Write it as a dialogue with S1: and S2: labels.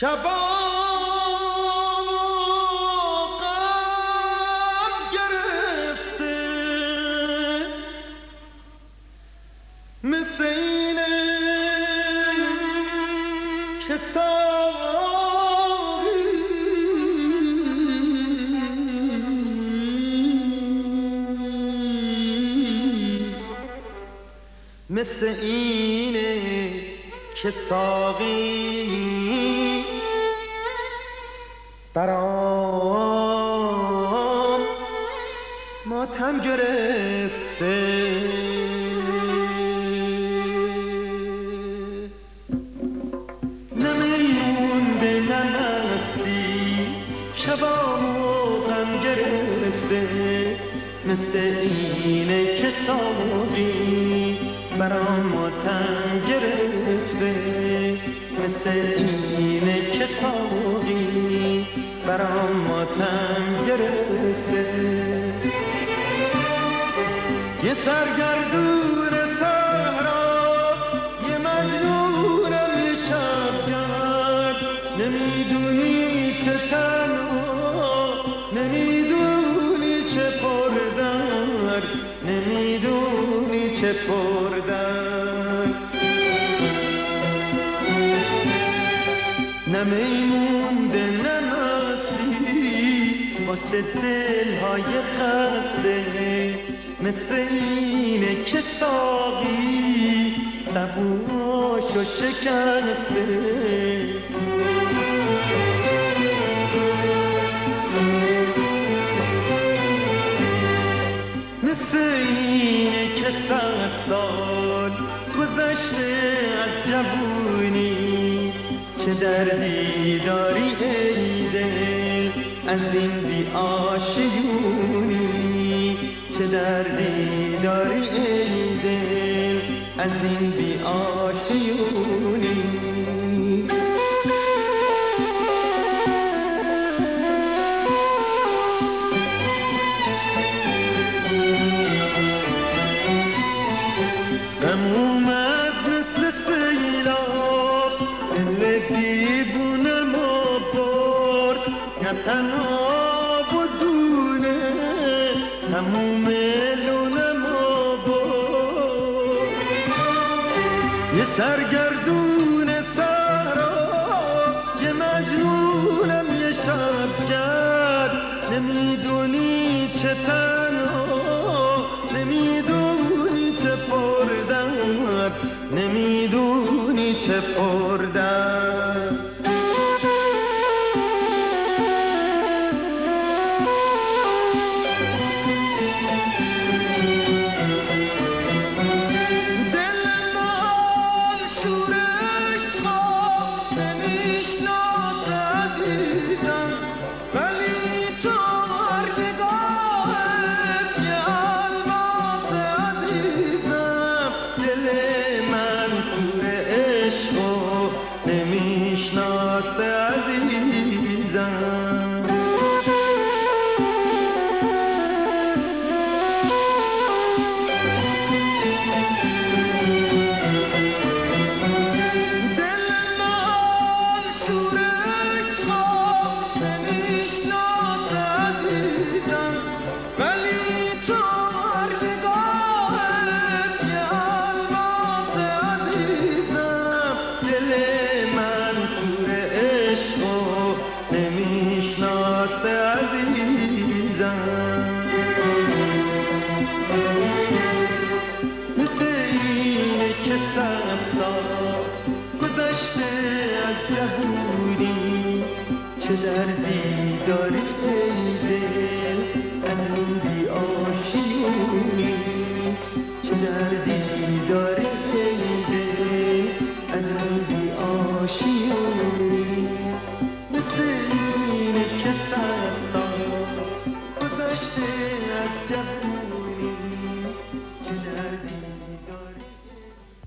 S1: شبان غم گرفته مثل اینه که ساقی مثل اینه که ساقی برام ماتم گرفته نمیمونده نمستی شبامو غم گرفته مثل اینه که ساقی برام ماتم گرفته مثل اینه که ساقی برام ماتم گرفته یه سرگردون صحرا یه مجنونم یه شبگرد نمیدونی چه تنها نمیدونی چه پردرد نمیدونی چه پردرد نمیمونده نمستی واسه دلهای خسته مثل اینه که ساقی سبوشو شکسته مثل اینه که 100 سال گذشته از جوونی چه دردی داری ای دل از این بی آشیونی چه دردی داری ای دل از این بی آشیونی غم اومد مثل سیلاب دل دیوونمو برد نه تنها بدونه تموم لونمو برد یه سرگردون صحرا یه مجنونم یه شبگرد نمیدونی چه تنها نمیدونی چه پردرد نمیدونی چه پردرد شور